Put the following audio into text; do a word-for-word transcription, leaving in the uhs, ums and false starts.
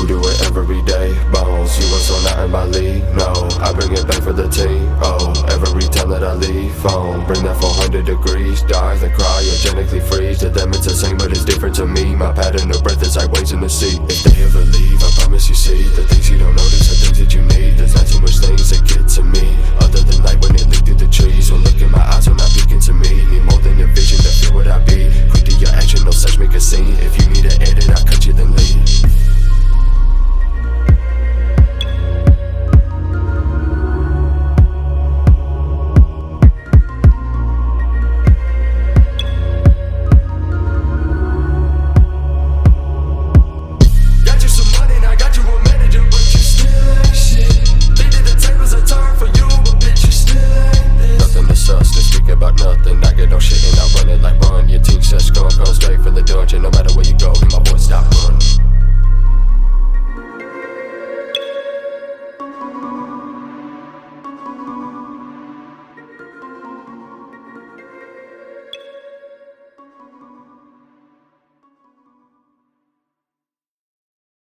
do it every day. Bones, you was on nothing by Lee. No, I bring it back for the team. Oh, every time that I leave home, bring that four hundred degrees. Dive and cryogenically freeze. To them it's the same, but it's different to me. My pattern of breath is like waves in the sea. If they ever leave, I promise you see the things you don't notice are things that you need. There's not too much things that get to me, other than light when it leak through the trees. Or look in my eyes when I'm peeking to me. Need more than a vision to feel what I be. Quick to your action, no such make a scene. If you need an edit, I cut you then leave. About nothing, I get no shit and I run it like run. Your team says go, go straight for the dungeon. No matter where you go,